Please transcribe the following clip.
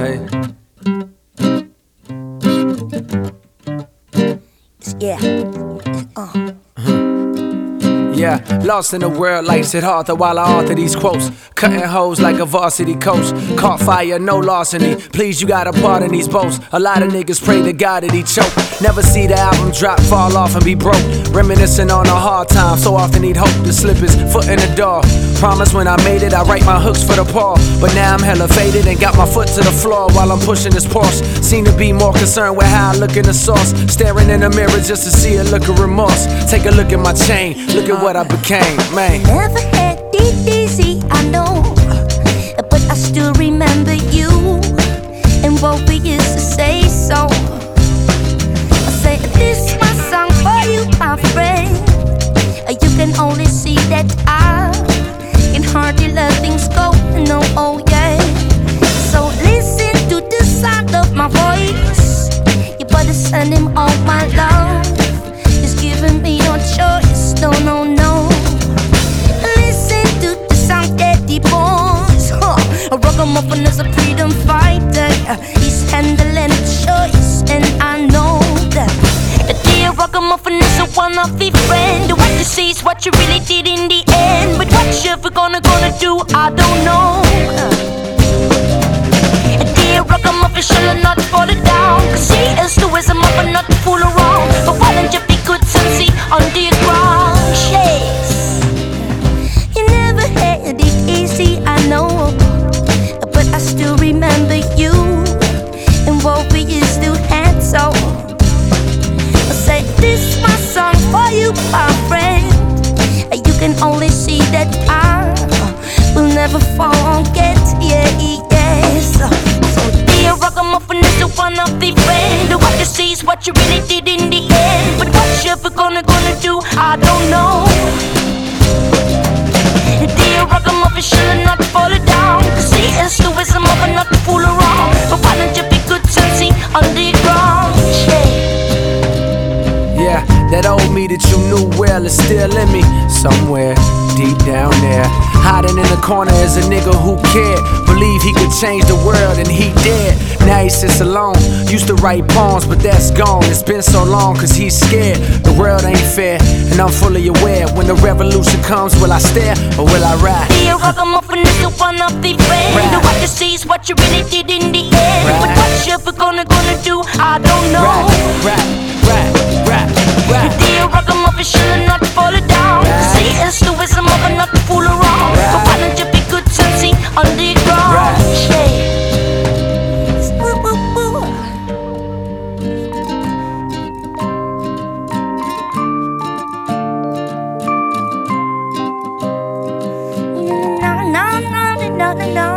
way. Yeah. Yeah, lost in the world, life's hit Arthur while I author these quotes. Cutting hoes like a varsity coach. Caught fire, no larceny. Please, you got a part in these boats. A lot of niggas pray to God that he choke. Never see the album drop, fall off and be broke. Reminiscing on a hard time, so often he'd hope to slip his foot in the door. Promise when I made it, I write my hooks for the paw. But now I'm hella faded and got my foot to the floor while I'm pushing this Porsche. Seem to be more concerned with how I look in the sauce. Staring in the mirror just to see a look of remorse. Take a look at my chain, look at what I became, man. Never had it easy, I know, but I still remember you and what we used to say. So I say this my song for you, my friend. You can only see that I can hardly let things go. No, oh yeah. So listen to the sound of my voice. You better send him all my love. He's giving me no choice. No, no, no. Listen to the sound that he boys. A ragamuffin is a freedom fighter. He's handling a choice, and I know that the dear ragamuffin is a one-of-a friend. What you see is what you really did in the end. But what you ever gonna do, I don't know. A dear ragamuffin shall not fall down, 'cause he is the wisdom of a not to fool around. But why don't you be good and see on the ground? Yes. You never had it easy, I know, but I still remember you and what we used to have. So I say this my song for you, my friend. You can only see that I will never forget. Yeah, yes. So dear ragamuffin is the one of the friend. What you see is what you really did in the end. But what you ever gonna do, I don't know. Dear ragamuffin shall not fall down, 'cause he is the wisdom of a not to fool around. But why don't you be good and see on the ground? Yeah, that old me that you knew well is still in me. Somewhere deep down there, hiding in the corner is a nigga who cared. Believe he could change the world and he did. Now he sits alone, used to write poems but that's gone. It's been so long 'cause he's scared. The world ain't fair and I'm fully aware. When the revolution comes, will I stare or will I ride? Dear ragamuffin is the one of the friend. What you see is what you really did in the end. But what you ever gonna do, I don't know. Dear ragamuffin shall not fall down, 'cause he is the wisdom of a not to fool around. But why don't you be good and see on the ground? No, no, no, no, no, no.